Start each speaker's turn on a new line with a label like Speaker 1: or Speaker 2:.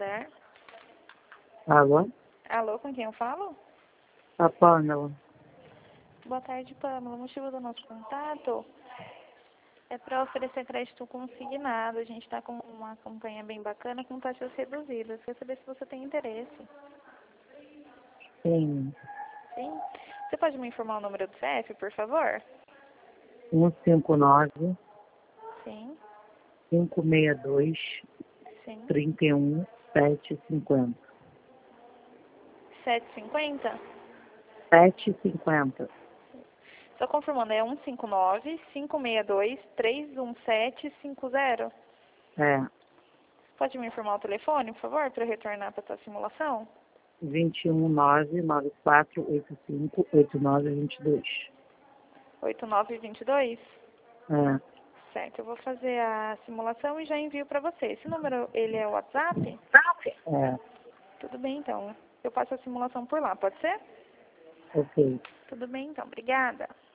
Speaker 1: Santander.
Speaker 2: Alô?
Speaker 1: Alô, com quem eu falo?
Speaker 2: A Pâmela.
Speaker 1: Boa tarde, Pâmela. O motivo do nosso contato é para oferecer crédito consignado. A gente está com uma campanha bem bacana com taxas reduzidas. Quer saber se você tem interesse?
Speaker 2: Sim.
Speaker 1: Sim? Você pode me informar o número do CEP, por favor?
Speaker 2: 159
Speaker 1: Sim,
Speaker 2: 562
Speaker 1: sim.
Speaker 2: 31 750.
Speaker 1: 750?
Speaker 2: 750.
Speaker 1: Só confirmando, é 159-562-31750?
Speaker 2: É.
Speaker 1: Pode me informar o telefone, por favor, para eu retornar para a sua simulação?
Speaker 2: 21994858922.
Speaker 1: 8922?
Speaker 2: É.
Speaker 1: Certo, eu vou fazer a simulação e já envio para você. Esse número, ele é o WhatsApp?
Speaker 2: É.
Speaker 1: Tudo bem, então. Eu passo a simulação por lá, pode ser?
Speaker 2: Ok.
Speaker 1: Tudo bem, então. Obrigada.